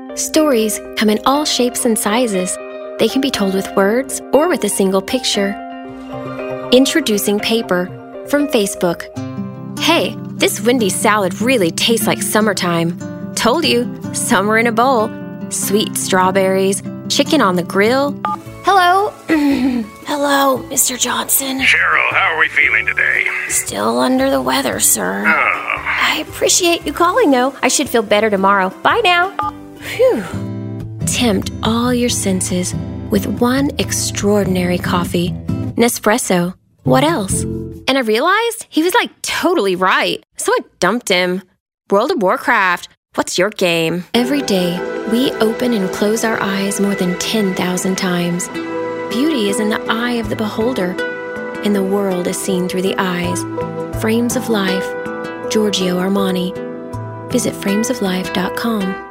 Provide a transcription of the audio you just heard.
Stories come in all shapes and sizes. They can be told with words or with a single picture. Introducing Paper from Facebook. Hey, this windy salad really tastes like summertime. Told you, summer in a bowl. Sweet strawberries, chicken on the grill. Hello? Hello, Mr. Johnson. Cheryl, how are we feeling today? Still under the weather, sir. Oh. I appreciate you calling, though. I should feel better tomorrow. Bye now. Phew. Tempt all your senses with one extraordinary coffee. Nespresso. What else? And I realized he was totally right. So I dumped him. World of Warcraft. What's your game? Every day, we open and close our eyes more than 10,000 times. Beauty is in the eye of the beholder, and the world is seen through the eyes. Frames of Life. Giorgio Armani. Visit framesoflife.com.